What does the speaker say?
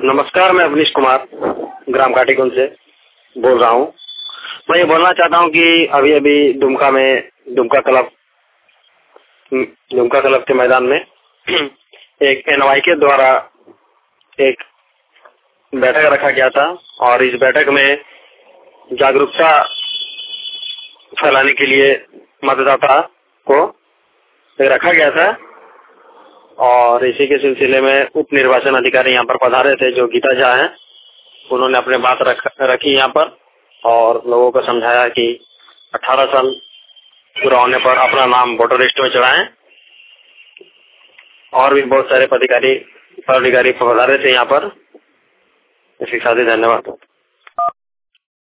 नमस्कार, मैं अवनीश कुमार ग्राम काटीकुंज से बोल रहा हूँ। मैं ये बोलना चाहता हूँ कि अभी अभी दुमका में दुमका क्लब के मैदान में एक एनवाई के द्वारा एक बैठक रखा गया था और इस बैठक में जागरूकता फैलाने के लिए मतदाता को रखा गया था और इसी के सिलसिले में उप निर्वाचन अधिकारी यहाँ पर पधारे थे जो गीता झा हैं। उन्होंने अपने बात रखी यहाँ पर और लोगों को समझाया कि 18 साल पूरा होने पर अपना नाम वोटर लिस्ट में चढ़ाएं और भी बहुत सारे पदाधिकारी पधारे थे यहाँ पर। इसके साथ ही धन्यवाद।